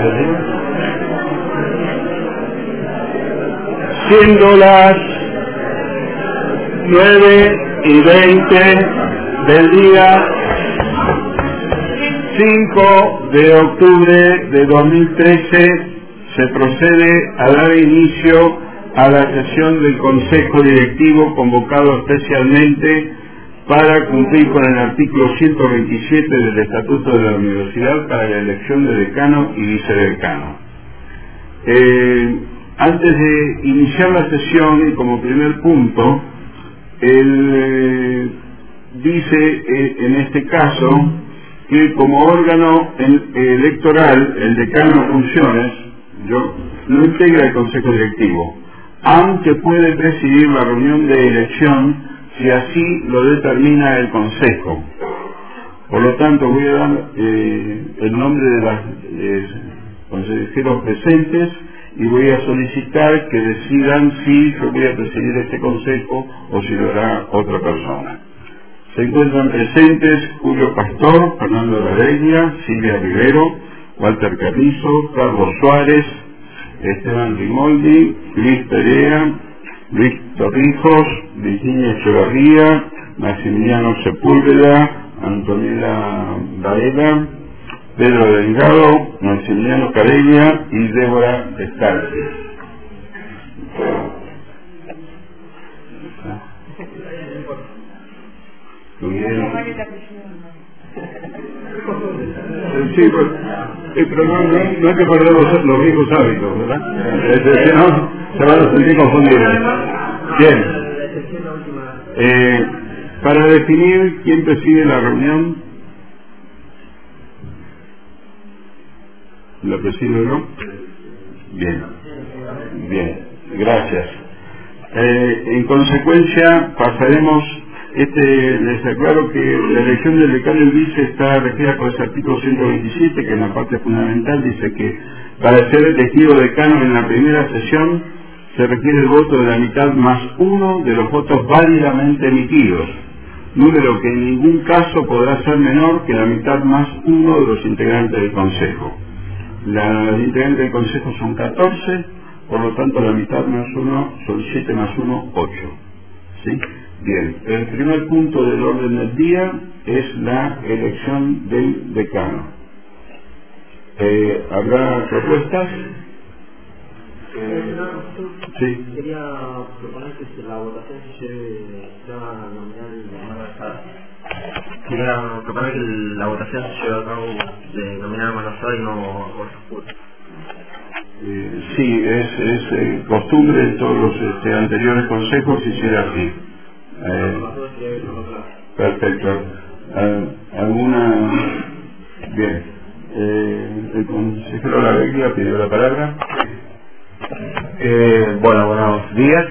Siendo las 9:20 del día 5 de octubre de 2013, se procede a dar inicio a la sesión del Consejo Directivo convocado especialmente para cumplir con el artículo 127 del Estatuto de la Universidad para la elección de decano y vicedecano. Antes de iniciar la sesión, y como primer punto, él dice en este caso que como órgano electoral, el decano en funciones no integra el Consejo Directivo, aunque puede presidir la reunión de elección si así lo determina el Consejo. Por lo tanto, voy a dar el nombre de los consejeros presentes y voy a solicitar que decidan si yo voy a presidir este consejo o si lo hará otra persona. Se encuentran presentes Julio Pastor, Fernando Gareglia, Silvia Rivero, Walter Carrizo, Carlos Suárez, Esteban Rimoldi, Luis Perea, Luis Torrijos, Virginia Echevarría, Maximiliano Sepúlveda, Antonella Varela, Pedro Delgado, Maximiliano Carelia y Débora Escalzi. Sí, pues, pero no hay que perder los viejos hábitos, ¿verdad? Si no, se van a sentir confundidos. Bien. Para definir quién preside la reunión, ¿la presido yo? Bien. Bien, gracias. En consecuencia, pasaremos. Les aclaro que la elección del decano y vice está regida por ese artículo 127, que en la parte fundamental dice que para ser elegido decano en la primera sesión se requiere el voto de la mitad más uno de los votos válidamente emitidos, número que en ningún caso podrá ser menor que la mitad más uno de los integrantes del Consejo. Los integrantes del Consejo son 14, por lo tanto la mitad más uno son 7 más 1, 8. ¿Sí? Bien, el primer punto del orden del día es la elección del decano. ¿Habrá propuestas? Sí. Quería proponer que la votación se lleve nominal Quería proponer que la votación se lleve a cabo de nominal mano alzada y no votos puros. Sí, es costumbre en todos los anteriores consejos y será así. Perfecto. ¿Alguna? Bien. El consejero Gareglia pidió la palabra. Bueno, buenos días.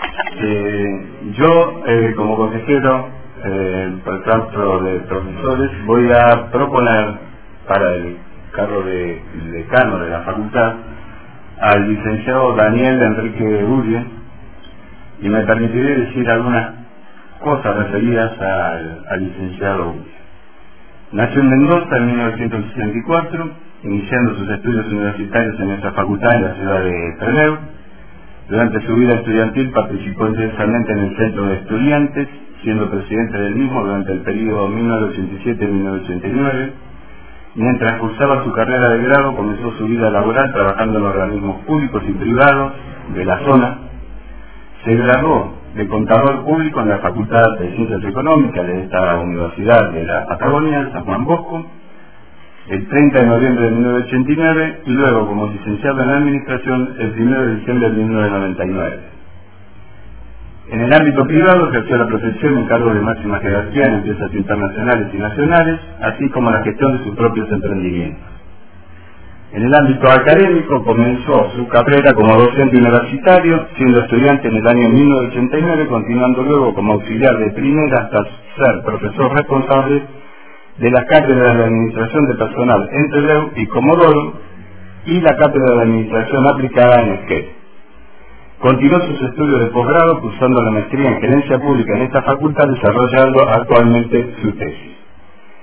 Yo, como consejero, por el claustro de profesores, voy a proponer para el cargo de decano de la facultad al licenciado Daniel Enrique Urie, y me permitiré decir algunas cosas referidas al licenciado Urie. Nació en Mendoza en 1964, iniciando sus estudios universitarios en nuestra facultad en la ciudad de Trelew. Durante su vida estudiantil participó intensamente en el Centro de Estudiantes, siendo presidente del mismo durante el periodo 1987-1989. Mientras cursaba su carrera de grado, comenzó su vida laboral trabajando en organismos públicos y privados de la zona. Se graduó de contador público en la Facultad de Ciencias Económicas de esta Universidad de la Patagonia, San Juan Bosco, el 30 de noviembre de 1989, y luego como licenciado en Administración el 1 de diciembre de 1999. En el ámbito privado ejerció la profesión en cargos de máxima jerarquía en empresas internacionales y nacionales, así como la gestión de sus propios emprendimientos. En el ámbito académico comenzó su carrera como docente universitario, siendo estudiante en el año 1989, continuando luego como auxiliar de primera hasta ser profesor responsable de las cátedras de Administración de Personal en Trelew y Comodoro, y la cátedra de Administración aplicada en Esquel. Continuó sus estudios de posgrado cursando la maestría en Gerencia Pública en esta facultad, desarrollando actualmente su tesis.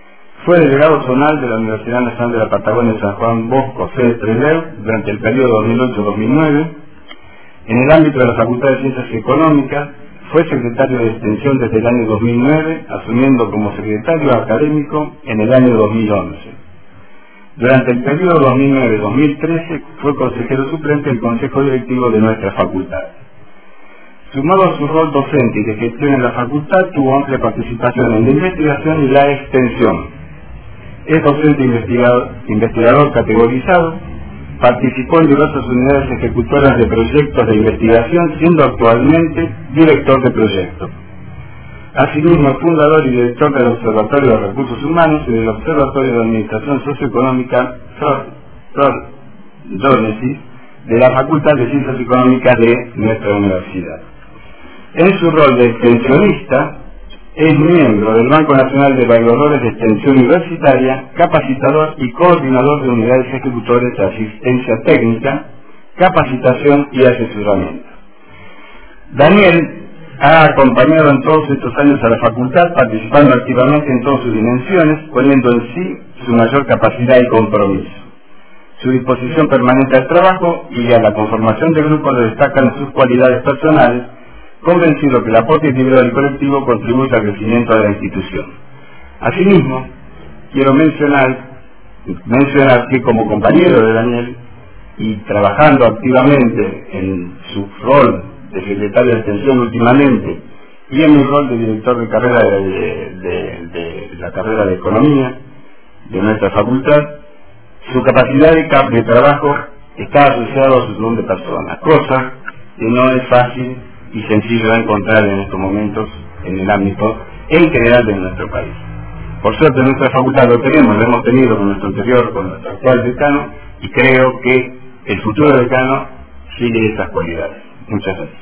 Fue delegado zonal de la Universidad Nacional de la Patagonia San Juan Bosco, sede Trelew, durante el periodo 2008-2009. En el ámbito de la Facultad de Ciencias Económicas, fue secretario de Extensión desde el año 2009, asumiendo como secretario académico en el año 2011. Durante el periodo 2009-2013 fue consejero suplente del Consejo Directivo de nuestra facultad. Sumado a su rol docente y de gestión en la facultad, tuvo amplia participación en la investigación y la extensión. Es docente investigador categorizado, participó en diversas unidades ejecutoras de proyectos de investigación, siendo actualmente director de proyectos. Asimismo, es fundador y director del Observatorio de Recursos Humanos y del Observatorio de Administración Socioeconómica de la Facultad de Ciencias Económicas de nuestra universidad. En su rol de extensionista, es miembro del Banco Nacional de Evaluadores de Extensión Universitaria, capacitador y coordinador de unidades ejecutores de asistencia técnica, capacitación y asesoramiento. Daniel ha acompañado en todos estos años a la facultad, participando activamente en todas sus dimensiones, poniendo en sí su mayor capacidad y compromiso. Su disposición permanente al trabajo y a la conformación de grupos le destacan sus cualidades personales, convencido que el aporte individual y colectivo contribuye al crecimiento de la institución. Asimismo, quiero mencionar que como compañero de Daniel y trabajando activamente en su rol de secretario de extensión últimamente y en mi rol de director de carrera de la carrera de economía de nuestra facultad, su capacidad de trabajo está asociada a su don de persona, cosa que no es fácil y sencillo de encontrar en estos momentos en el ámbito en general de nuestro país. Por suerte nuestra facultad lo hemos tenido con nuestro anterior, con nuestro actual decano, y creo que el futuro decano sigue esas cualidades. Muchas gracias.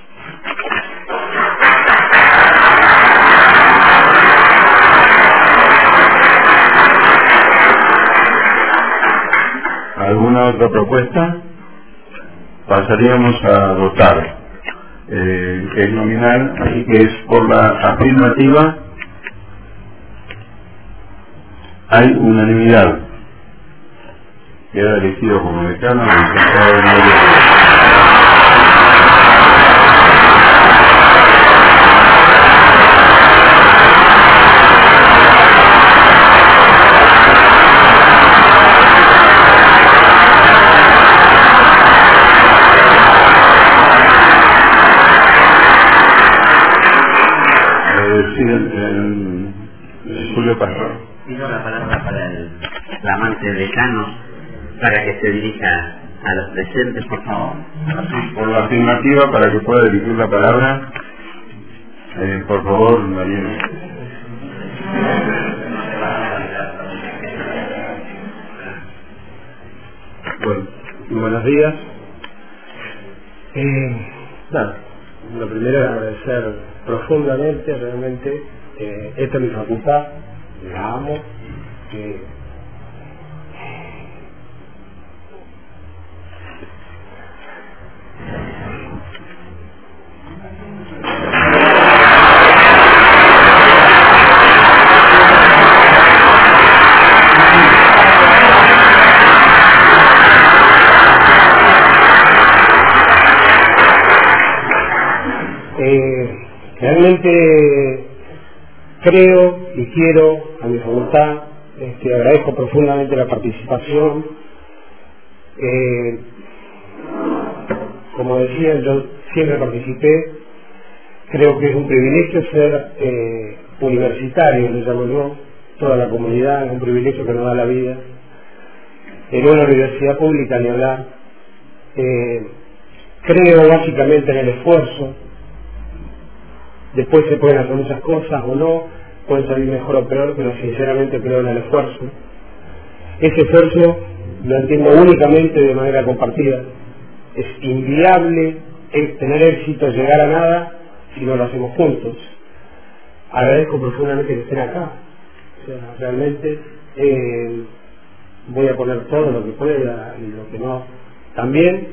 ¿Alguna otra propuesta? Pasaríamos a votar. Es nominal, así que es por la afirmativa. Hay unanimidad. Queda elegido como decano el licenciado Mario. Julio Pastor. Pido la palabra para el flamante decano para que se dirija a los presentes, por favor. Así, por la afirmativa, para que pueda dirigir la palabra, por favor, Mariano. Bueno, buenos días. Lo primero es agradecer profundamente, realmente, esta es mi facultad, la amo, realmente creo y quiero a mi facultad, agradezco profundamente la participación. Como decía, yo siempre participé, creo que es un privilegio ser universitario, lo llamo yo, toda la comunidad, es un privilegio que nos da la vida. En una universidad pública ni hablar. Creo básicamente en el esfuerzo. Después se pueden hacer muchas cosas o no, pueden salir mejor o peor, pero sinceramente creo en el esfuerzo. Ese esfuerzo lo entiendo únicamente de manera compartida. Es inviable tener éxito, llegar a nada, si no lo hacemos juntos. Agradezco profundamente que estén acá. O sea, realmente voy a poner todo lo que pueda y lo que no también.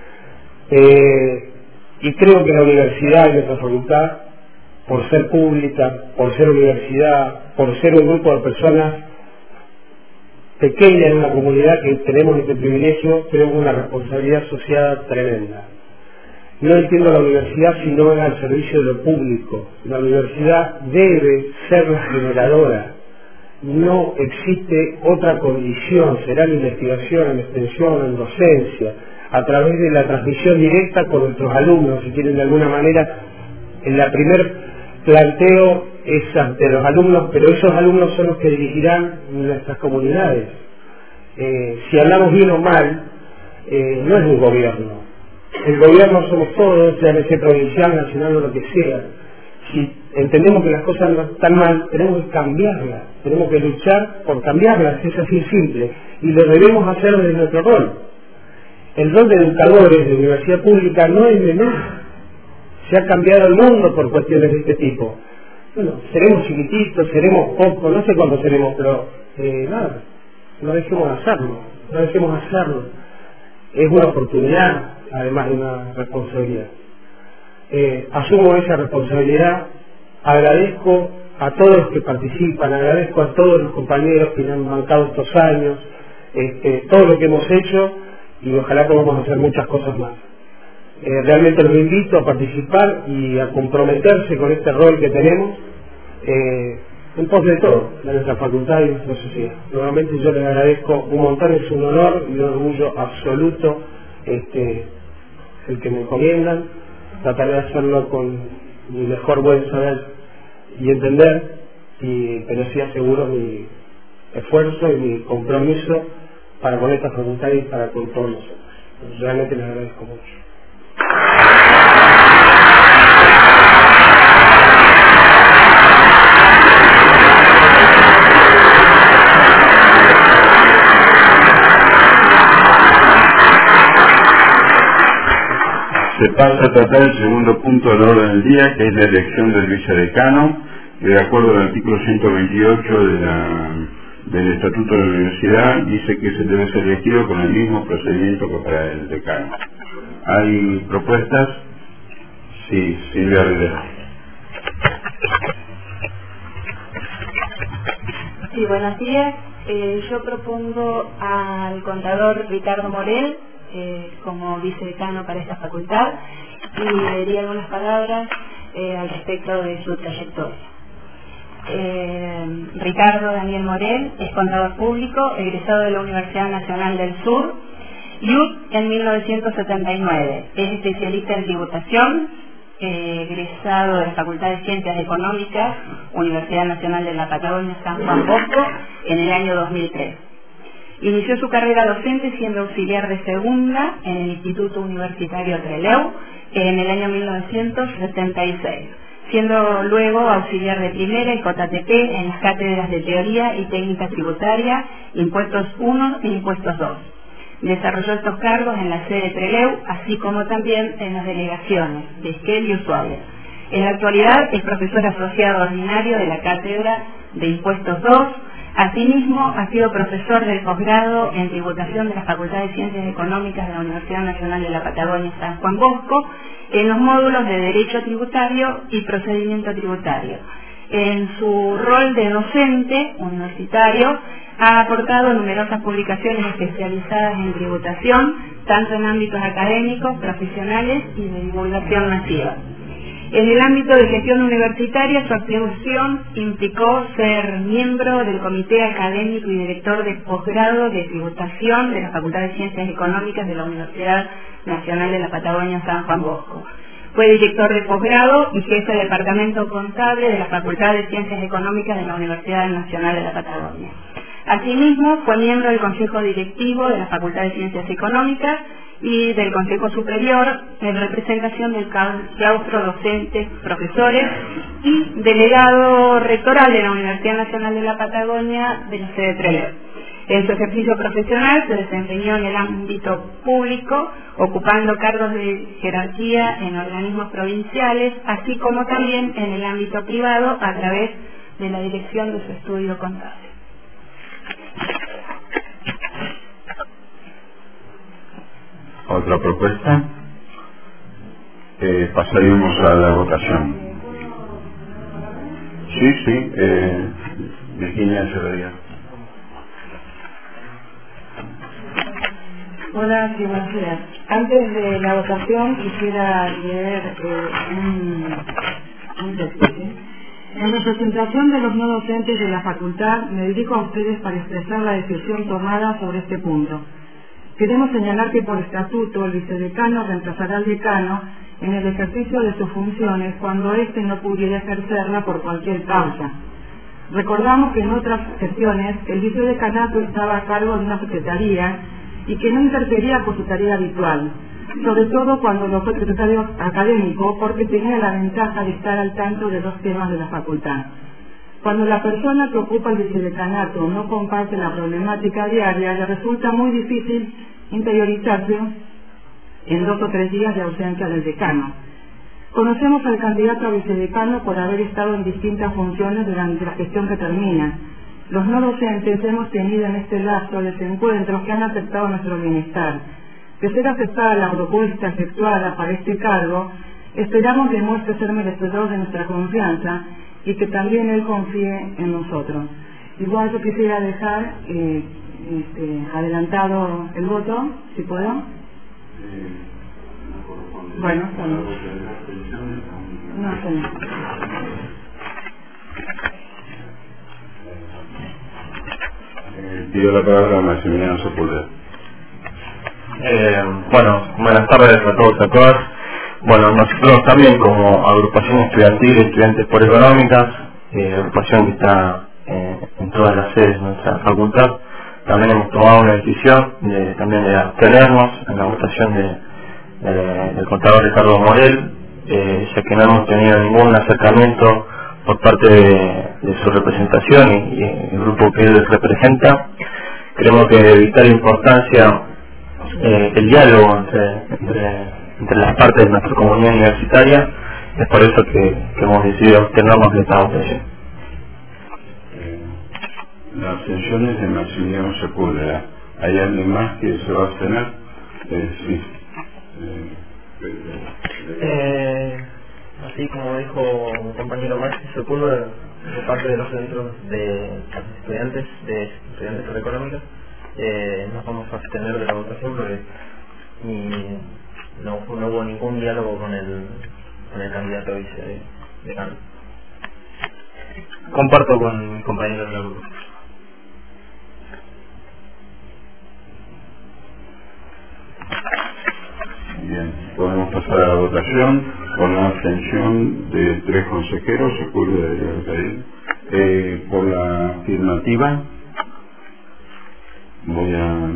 Y creo que la universidad y nuestra facultad, por ser pública, por ser universidad, por ser un grupo de personas pequeña en una comunidad que tenemos este privilegio, tenemos una responsabilidad asociada tremenda. No entiendo la universidad si no es al servicio de lo público. La universidad debe ser la generadora. No existe otra condición, será en investigación, en extensión, en docencia, a través de la transmisión directa con nuestros alumnos, si quieren de alguna manera. En la primer planteo es ante los alumnos, pero esos alumnos son los que dirigirán nuestras comunidades. Si hablamos bien o mal, no es un gobierno. El gobierno somos todos, sea ese provincial, nacional o lo que sea. Si entendemos que las cosas no están mal, tenemos que cambiarlas, tenemos que luchar por cambiarlas, es así simple, y lo debemos hacer desde nuestro rol. El rol de educadores de universidad pública no es menor. Se ha cambiado el mundo por cuestiones de este tipo. Bueno, seremos chiquititos, seremos pocos, no sé cuántos seremos, pero nada, no dejemos de hacerlo, Es una oportunidad, además de una responsabilidad. Asumo esa responsabilidad, agradezco a todos los que participan, agradezco a todos los compañeros que me han bancado estos años, todo lo que hemos hecho, y ojalá podamos hacer muchas cosas más. Realmente los invito a participar y a comprometerse con este rol que tenemos en pos de todo, de nuestra facultad y nuestra sociedad. Nuevamente yo les agradezco un montón, es un honor y un orgullo absoluto el que me encomiendan. Trataré de hacerlo con mi mejor buen saber y entender, pero sí aseguro mi esfuerzo y mi compromiso para con esta facultad y para con todos nosotros. Realmente les agradezco mucho. Se pasa a tratar el segundo punto del orden del día, que es la elección del vicedecano, que de acuerdo al artículo 128 del Estatuto de la Universidad, dice que se debe ser elegido con el mismo procedimiento que para el decano. ¿Hay propuestas? Sí, Silvia Rivera. Sí, buenos días. Yo propongo al contador Ricardo Morel como vicedecano para esta facultad y le diría algunas palabras al respecto de su trayectoria. Ricardo Daniel Morel es contador público, egresado de la Universidad Nacional del Sur, IUT en 1979. Es especialista en tributación, egresado de la Facultad de Ciencias Económicas, Universidad Nacional de la Patagonia San Juan Bosco, en el año 2003. Inició su carrera docente siendo auxiliar de segunda en el Instituto Universitario Trelew en el año 1976, siendo luego auxiliar de primera y JTP en las cátedras de Teoría y Técnica Tributaria, Impuestos 1 e Impuestos 2. Desarrolló estos cargos en la sede Trelew, así como también en las delegaciones de Esquel y Ushuaia. En la actualidad es profesor asociado ordinario de la cátedra de Impuestos 2. Asimismo, ha sido profesor del posgrado en tributación de la Facultad de Ciencias Económicas de la Universidad Nacional de la Patagonia San Juan Bosco en los módulos de Derecho Tributario y Procedimiento Tributario. En su rol de docente universitario ha aportado numerosas publicaciones especializadas en tributación, tanto en ámbitos académicos, profesionales y de divulgación masiva. En el ámbito de gestión universitaria, su atribución implicó ser miembro del Comité Académico y Director de Posgrado de Tributación de la Facultad de Ciencias Económicas de la Universidad Nacional de la Patagonia San Juan Bosco. Fue director de posgrado y jefe de departamento contable de la Facultad de Ciencias Económicas de la Universidad Nacional de la Patagonia. Asimismo, fue miembro del Consejo Directivo de la Facultad de Ciencias Económicas y del Consejo Superior en representación del claustro docentes, profesores y delegado rectoral de la Universidad Nacional de la Patagonia de la sede Trelew. En su ejercicio profesional se desempeñó en el ámbito público, ocupando cargos de jerarquía en organismos provinciales, así como también en el ámbito privado a través de la dirección de su estudio contable. ¿Otra propuesta? Pasaríamos a la votación. Sí, Virginia Echeverría. Hola, sí, buenos días. Antes de la votación quisiera leer un texto. ¿Sí? En representación de los no docentes de la facultad, me dirijo a ustedes para expresar la decisión tomada sobre este punto. Queremos señalar que por estatuto el vicedecano reemplazará al decano en el ejercicio de sus funciones cuando éste no pudiera ejercerla por cualquier causa. Recordamos que en otras sesiones el vicedecanato estaba a cargo de una secretaría y que no interfería con su tarea habitual, sobre todo cuando no fue secretario académico, porque tenía la ventaja de estar al tanto de los temas de la facultad. Cuando la persona que ocupa el vicedecanato no comparte la problemática diaria, le resulta muy difícil interiorizarse en 2 o 3 días de ausencia del decano. Conocemos al candidato a vicedecano por haber estado en distintas funciones durante la gestión que termina. Los no docentes hemos tenido en este lapso desencuentros que han afectado nuestro bienestar. De ser aceptada la propuesta efectuada para este cargo, esperamos que muestre ser merecedor de nuestra confianza y que también él confíe en nosotros. Igual yo quisiera dejar adelantado el voto, si puedo. Bueno, bueno. No sé. Pido la palabra a Maximiliano Sepúlveda. Buenas tardes a todos y a todas. Bueno, nosotros también como agrupación estudiantil, Estudiantes por Económicas, agrupación que está en todas las sedes de nuestra facultad, también hemos tomado una decisión también de abstenernos en la votación del contador Ricardo Morel, ya que no hemos tenido ningún acercamiento por parte de su representación y el grupo que él representa. Creemos que de vital importancia el diálogo entre las partes de nuestra comunidad universitaria. Es por eso que hemos decidido abstenernos de esta votación. La abstención es de Maximiliano Sepúlveda. ¿Hay alguien más que se va a abstener? Sí. Así como dijo mi compañero Max Sepúlveda, por parte de los centros de estudiantes por Económicas, nos vamos a abstener de la votación porque no hubo ningún diálogo con el candidato a vicedecano. Comparto con mi compañero del grupo. Bien, podemos pasar a la votación con la abstención de 3 consejeros. Sepúlveda debería pedir. Por la afirmativa voy a...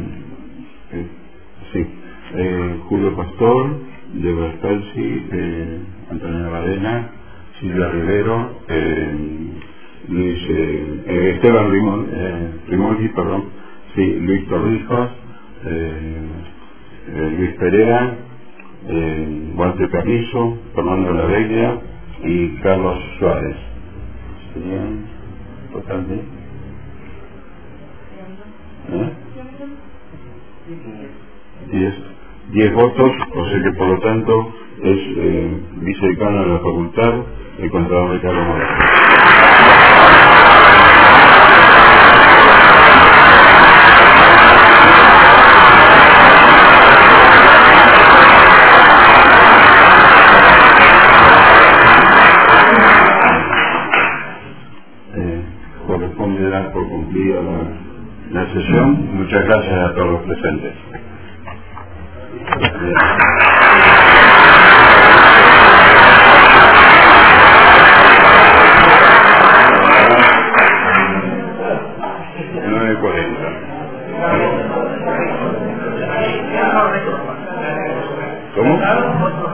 Julio Pastor, de Bertalsi, Antonio Badena, Silvia Rivero, Esteban Rimoldi, Luis Torrijos, Luis Pereira, Walter Carrizo, Fernando Laveglia y Carlos Suárez. Serían total de 10 votos, o sea que por lo tanto es vicedecano de la facultad el contador Ricardo Morel. Corresponde dar por cumplida la sesión. Muchas gracias a todos los presentes. ¿Cómo?